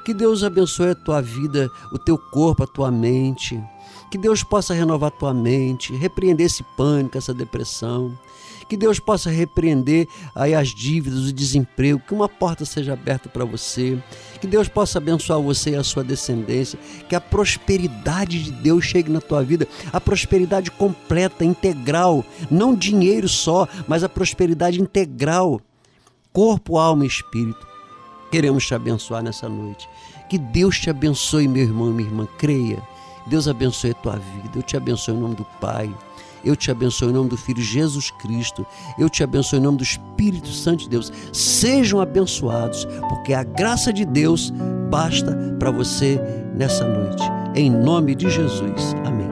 Que Deus abençoe a tua vida, o teu corpo, a tua mente. Que Deus possa renovar a tua mente, repreender esse pânico, essa depressão. Que Deus possa repreender aí as dívidas, o desemprego, que uma porta seja aberta para você. Que Deus possa abençoar você e a sua descendência. Que a prosperidade de Deus chegue na tua vida, a prosperidade completa, integral, não dinheiro só, mas a prosperidade integral, corpo, alma e espírito. Queremos te abençoar nessa noite. Que Deus te abençoe, meu irmão e minha irmã, creia. Deus abençoe a tua vida. Eu te abençoo em nome do Pai. Eu te abençoo em nome do Filho Jesus Cristo. Eu te abençoo em nome do Espírito Santo de Deus. Sejam abençoados, porque a graça de Deus basta para você nessa noite. Em nome de Jesus. Amém.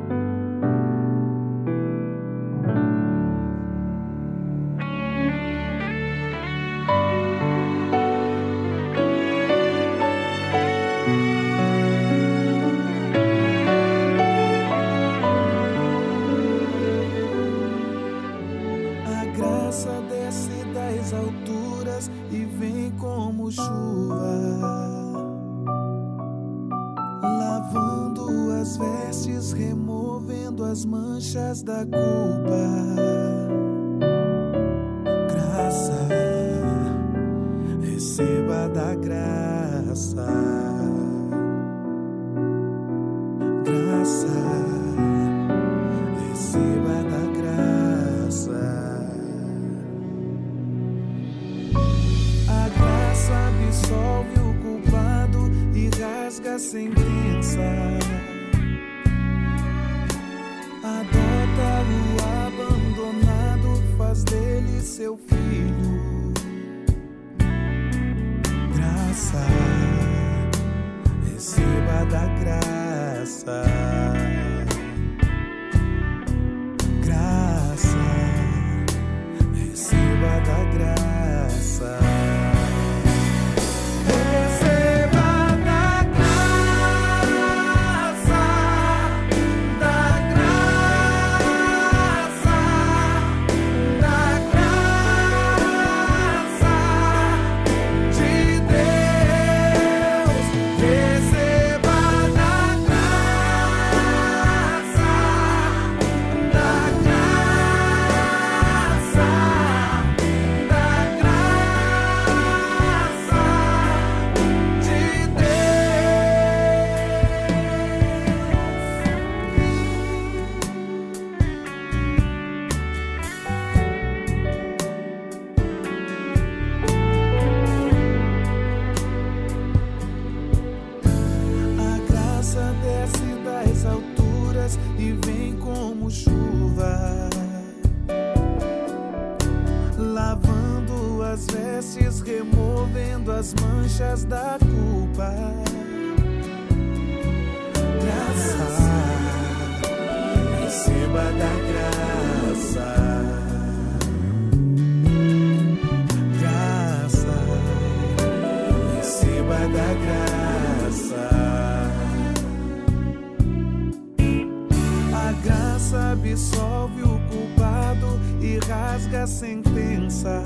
Da culpa, graça, receba da graça, graça, receba da graça. A graça absolve o culpado e rasga a sentença. O abandonado faz dele seu filho. Graça, receba da graça. Graça, receba da graça. Removendo as manchas da culpa. Graça, receba da graça. Graça, receba da graça. A graça absolve o culpado e rasga a sentença.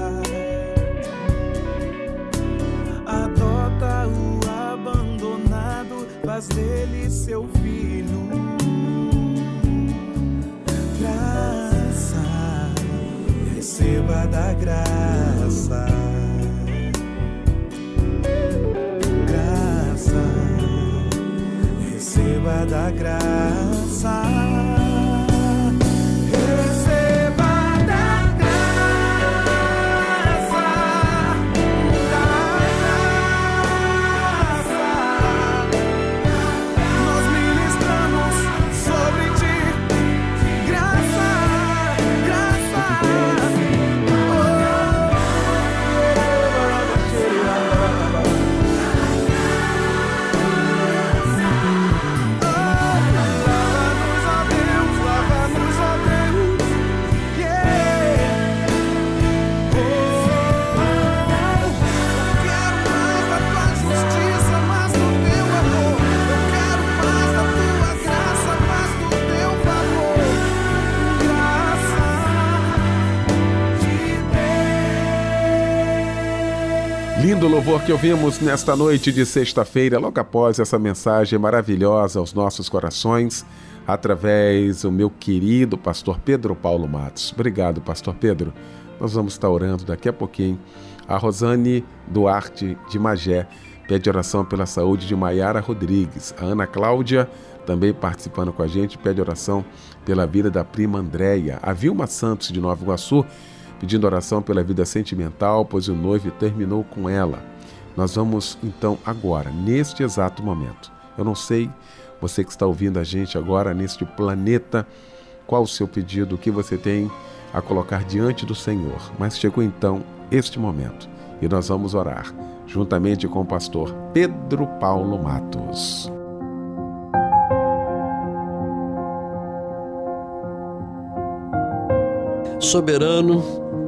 Adota o abandonado, faz dele seu filho. Graça, receba da graça. Graça, receba da graça. Abençoa. lindo louvor que ouvimos nesta noite de sexta-feira, logo após essa mensagem maravilhosa aos nossos corações, através do meu querido pastor Pedro Paulo Matos. Obrigado, pastor Pedro. Nós vamos estar orando daqui a pouquinho. A Rosane Duarte de Magé pede oração pela saúde de Maiara Rodrigues. A Ana Cláudia, também participando com a gente, pede oração pela vida da prima Andréia. A Vilma Santos de Nova Iguaçu, pedindo oração pela vida sentimental, pois o noivo terminou com ela. Nós vamos, então, agora, neste exato momento. Eu não sei, você que está ouvindo a gente agora, neste planeta, qual o seu pedido, o que você tem a colocar diante do Senhor. Mas chegou, então, este momento. E nós vamos orar, juntamente com o pastor Pedro Paulo Matos. Soberano,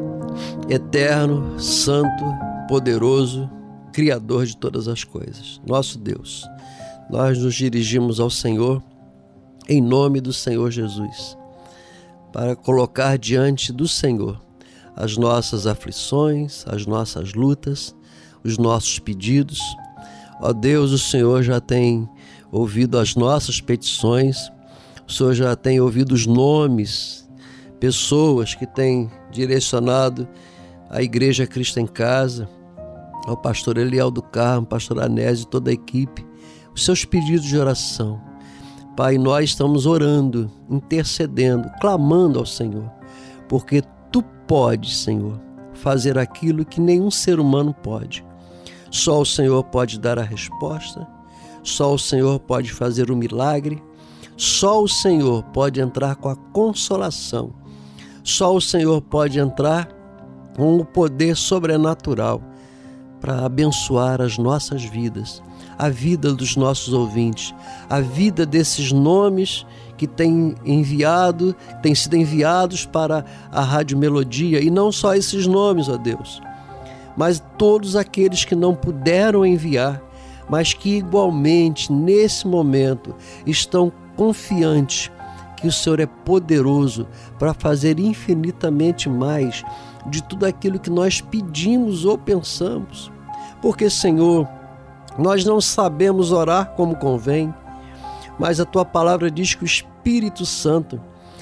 eterno, santo, poderoso, Criador de todas as coisas, nosso Deus, nós nos dirigimos ao Senhor em nome do Senhor Jesus, para colocar diante do Senhor as nossas aflições, as nossas lutas, os nossos pedidos. Ó Deus, o Senhor já tem ouvido as nossas petições, o Senhor já tem ouvido os nomes, pessoas que têm direcionado a Igreja Cristo em Casa, ao pastor Eliel do Carmo, pastor Anésio e toda a equipe, os seus pedidos de oração. Pai, nós estamos orando, intercedendo, clamando ao Senhor, porque Tu podes, Senhor, fazer aquilo que nenhum ser humano pode. Só o Senhor pode dar a resposta, só o Senhor pode fazer o milagre, só o Senhor pode entrar com a consolação, só o Senhor pode entrar com o poder sobrenatural para abençoar as nossas vidas, a vida dos nossos ouvintes, a vida desses nomes que têm enviado, têm sido enviados para a Rádio Melodia, e não só esses nomes, ó Deus, mas todos aqueles que não puderam enviar, mas que igualmente nesse momento estão confiantes que o Senhor é poderoso para fazer infinitamente mais de tudo aquilo que nós pedimos ou pensamos. Porque, Senhor, nós não sabemos orar como convém, mas a Tua palavra diz que o Espírito Santo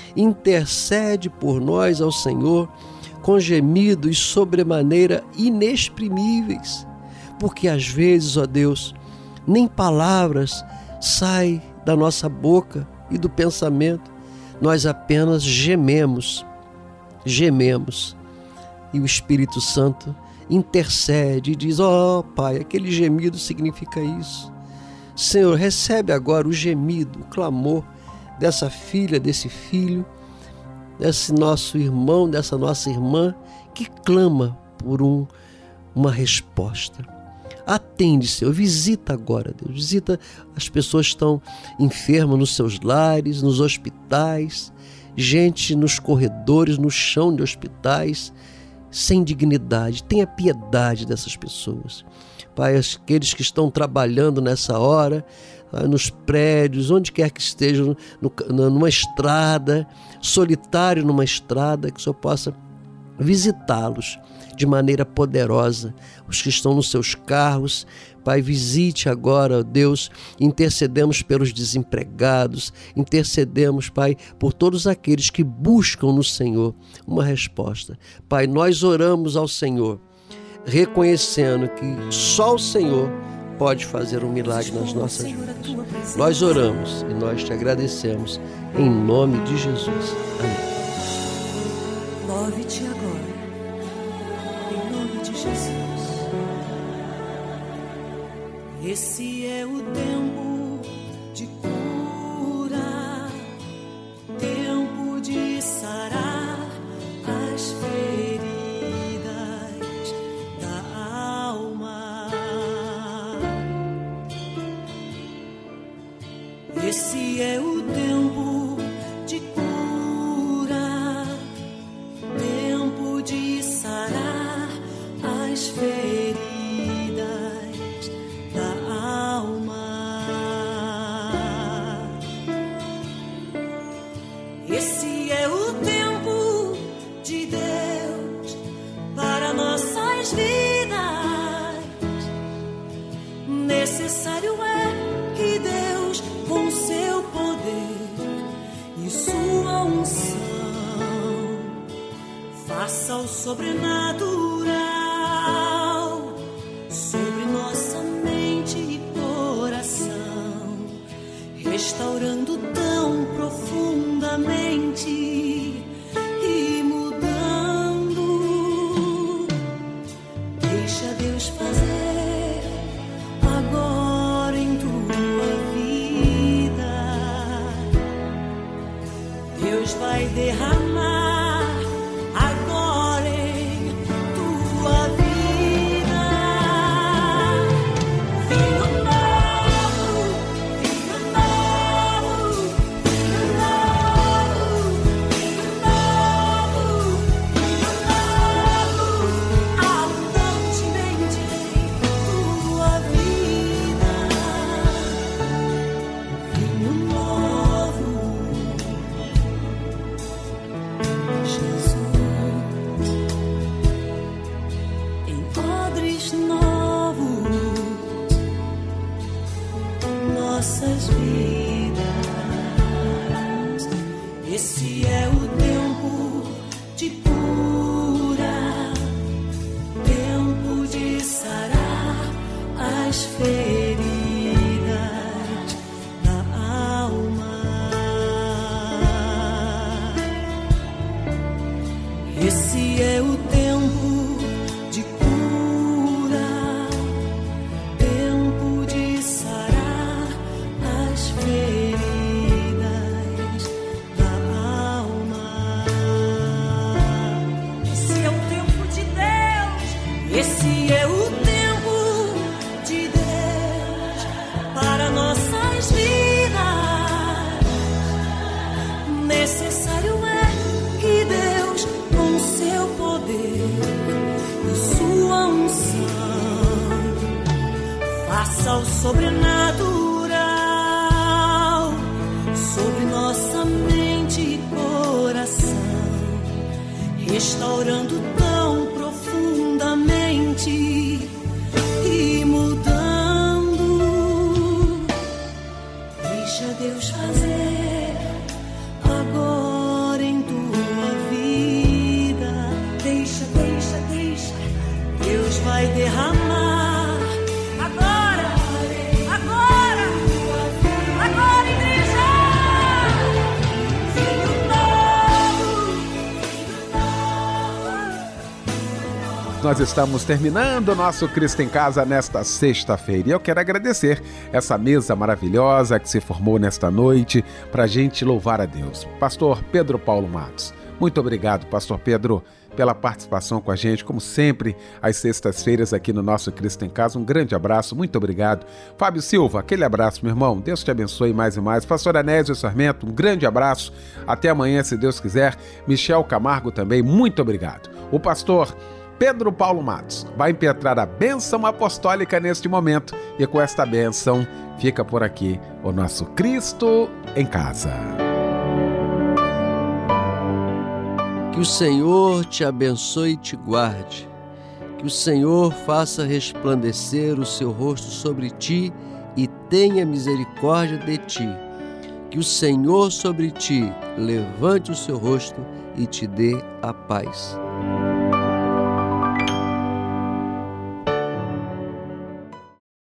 intercede por nós ao Senhor com gemidos sobremaneira inexprimíveis. Porque às vezes, ó Deus, nem palavras saem da nossa boca e do pensamento, nós apenas gememos, gememos, e o Espírito Santo intercede e diz: ó Pai, aquele gemido significa isso. Senhor, recebe agora o gemido, o clamor dessa filha, desse filho, desse nosso irmão, dessa nossa irmã, que clama por um, uma resposta. Atende, Senhor, visita agora, Deus, visita as pessoas que estão enfermas nos seus lares, nos hospitais, gente nos corredores, no chão de hospitais, sem dignidade. Tenha piedade dessas pessoas. Pai, aqueles que estão trabalhando nessa hora, nos prédios, onde quer que estejam, numa estrada, solitário numa estrada, que o Senhor possa visitá-los de maneira poderosa. Os que estão nos seus carros, Pai, visite agora, Deus, intercedemos pelos desempregados, intercedemos, Pai, por todos aqueles que buscam no Senhor uma resposta. Pai, nós oramos ao Senhor, reconhecendo que só o Senhor pode fazer um milagre nas nossas vidas. Nós oramos e nós te agradecemos, em nome de Jesus. Amém. Move-te agora, em nome de Jesus. Esse é o tempo de cura, tempo de sarar as feridas da alma. Esse é o tempo de cura, tempo de sarar as feridas da alma. Esse é o tempo de Deus para nossas vidas. Necessário é que Deus, com seu poder e sua unção, faça o sobrenatural sobre nossa mente e coração, restaurando tão profundamente e mudando. Deixa Deus fazer agora em tua vida. Deus vai derramar agora em tua vida. Vinho novo, vinho novo, vinho novo, vinho novo, vinho novo, abundantemente em tua vida. Vinho novo, Jesus, em odres novos, nossas vidas. Esse é o tempo de cura, tempo de sarar as feridas da alma. Esse é o tempo de cura, tempo de sarar as feridas da alma. Esse é o tempo de Deus. Esse é o tempo de Deus para nossas vidas. Necessário é que Deus, com seu poder e sua unção, faça o sobrenatural sobre nossa mente e coração, restaurando tão profundamente e mudando. Deixa Deus fazer agora em tua vida. Deixa, deixa, deixa. Deus vai derramar agora, agora, agora, igreja. Vinho novo, vinho novo. Nós estamos terminando o nosso Cristo em Casa nesta sexta-feira e eu quero agradecer essa mesa maravilhosa que se formou nesta noite para a gente louvar a Deus. Pastor Pedro Paulo Matos, muito obrigado, Pastor Pedro, pela participação com a gente, como sempre, às sextas-feiras aqui no nosso Cristo em Casa. Um grande abraço, muito obrigado. Fábio Silva, aquele abraço, meu irmão. Deus te abençoe mais e mais. Pastor Anésio Sarmento, um grande abraço. Até amanhã, se Deus quiser. Michel Camargo também, muito obrigado. O pastor Pedro Paulo Matos vai impetrar a bênção apostólica neste momento e com esta bênção fica por aqui o nosso Cristo em Casa. Que o Senhor te abençoe e te guarde. Que o Senhor faça resplandecer o seu rosto sobre ti e tenha misericórdia de ti. Que o Senhor sobre ti levante o seu rosto e te dê a paz.